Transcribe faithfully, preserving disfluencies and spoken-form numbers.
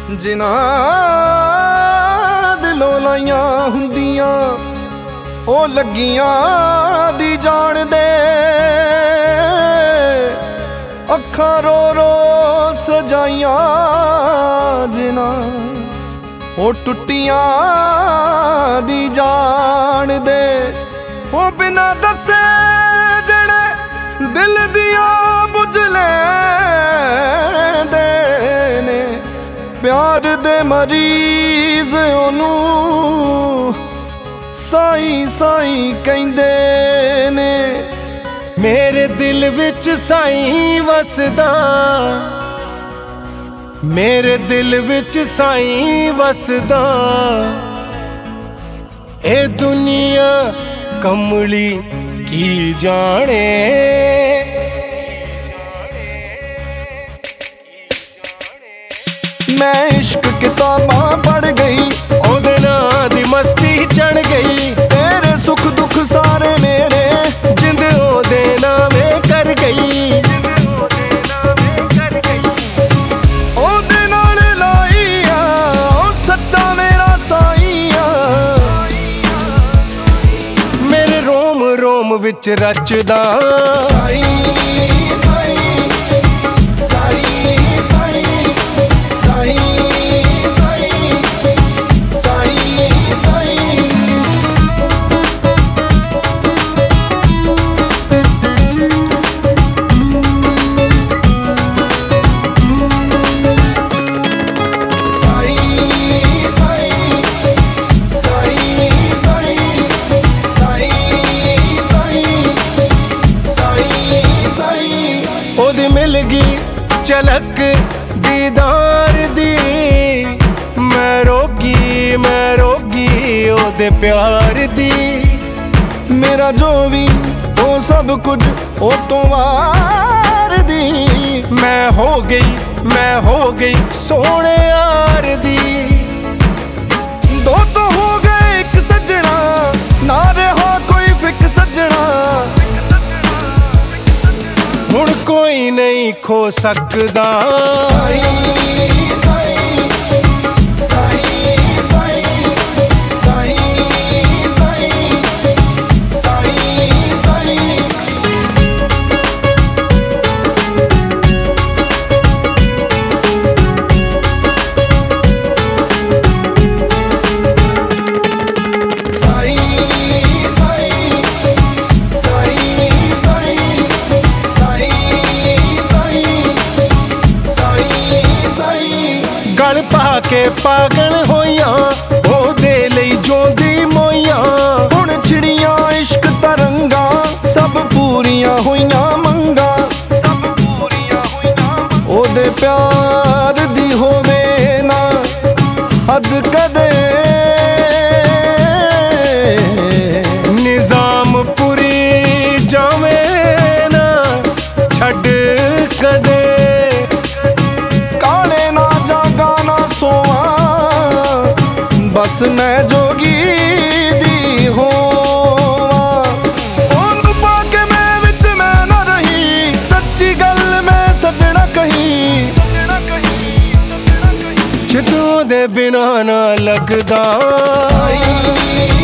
ਜਿਨ੍ਹਾਂ ਦਿਲੋਂ ਲਾਈਆਂ ਹੁੰਦੀਆਂ ਉਹ ਲੱਗੀਆਂ ਦੀ ਜਾਣਦੇ। ਅੱਖਾਂ ਰੋ ਰੋ ਸਜਾਈਆਂ ਜਿਨ੍ਹਾਂ ਉਹ ਟੁੱਟੀਆਂ ਦੀ ਜਾਣਦੇ। ਉਹ ਬਿਨਾ ਦੱਸੇ ਜਿਹੜੇ ਦਿਲ ਦੀਆਂ ਬੁਝ ਲੈਂਦੇ ਨੇ। ਪਿਆਰ ਦੇ ਮਰੀਜ਼ ਉਹਨੂੰ ਸਾਈਂ ਸਾਈਂ ਕਹਿੰਦੇ ਨੇ। ਮੇਰੇ ਦਿਲ ਵਿੱਚ ਸਾਈਂ ਵਸਦਾ, ਮੇਰੇ ਦਿਲ ਵਿੱਚ ਸਾਈਂ ਵਸਦਾ। ਇਹ ਦੁਨੀਆ ਕਮਲੀ ਕੀ ਜਾਣੇ। ਮੈਂ ਇਸ਼ਕ ਕਿਤਾਬਾਂ ਪੜ੍ਹ ਗਈ, ਉਹਦੇ ਨਾਂ ਦੀ ਮਸਤੀ ਚੜ ਗਈ। ਤੇਰੇ ਸੁੱਖ ਦੁੱਖ ਸਾਰੇ ਮੇਰੇ ਜਿੰਦ ਉਹਦੇ ਨਾਵੇਂ ਕਰ ਗਈ। ਉਹਦੇ ਨਾਲ ਲਾਈ ਆ ਉਹ ਸੱਚਾ ਮੇਰਾ ਸਾਈਂ ਆ। ਮੇਰੇ ਰੋਮ ਰੋਮ ਵਿੱਚ ਰਚਦਾ ਸਾਈਂ ਸਾਈਂ ਸਾਈਂ ਸਾਈਂ ਸਾਈਂ ਸਾਈਂ ਸਾਈਂ ਸਾਈਂ। ਉਹਦੀ ਮਿਲ ਗਈ ਝਲਕ ਦੀਦਾਰ ਦੀ। ਮੈਂ ਰੋਗੀ ਮੈਂ ਰੋਗੀ ਉਹਦੇ ਪਿਆਰ ਦੀ। ਮੇਰਾ ਜੋ ਵੀ ਉਹ ਸਭ ਕੁਝ ਉਹ ਤੋਂ ਵਾਰ ਦੀ। ਮੈਂ ਹੋ ਗਈ ਮੈਂ ਹੋ ਗਈ ਸੋਹਣੇ ਯਾਰ ਦੀ। ਦੋ ਤੋਂ ਹੋ ਗਏ ਇੱਕ ਸੱਜਣਾ, ਨਾ ਰਿਹਾ ਕੋਈ ਫਿੱਕ ਸੱਜਣਾ। ਹੁਣ ਕੋਈ ਨਹੀਂ ਖੋ ਸਕਦਾ। ਸਾਈਂ ਸਾਈਂ ਸਾਈਂ ਸਾਈਂ ਸਾਈਂ ਸਾਈਂ ਸਾਈਂ ਸਾਈਂ। ਗਲ ਪਾ ਕੇ ਪਾਗਲ ਹੋਈਆਂ ਉਹਦੇ ਲਈ ਜਿਉਂਦੀ ਮੋਈਆਂ। ਹੁਣ ਛਿੜੀਆਂ ਇਸ਼ਕ ਤਰੰਗਾਂ ਸਭ ਪੂਰੀਆਂ ਹੋਈਆਂ ਮੰਗਾਂ। ਉਹਦੇ ਪਿਆਰ ਦੀ ਹੋਵੇ ਨਾ ਹੱਦ ਕਦੇ। ਨਿਜ਼ਾਮਪੁਰੀ ਜਾਵੇਂ ਨਾ ਛੱਡ ਕਦੇ। ਬਸ ਮੈਂ ਜੋਗੀ ਦੀ ਹੋਵਾਂ। ਉਹਨੂੰ ਪਾ ਕੇ ਮੈਂ ਵਿੱਚ ਮੈਂ ਨਾ ਰਹੀ। ਸੱਚੀ ਗੱਲ ਮੈਂ ਸੱਜਣਾ ਕਹੀ। ਜਦੋਂ ਦੇ ਬਿਨਾਂ ਨਾ ਲੱਗਦਾ। ਸਾਈਂ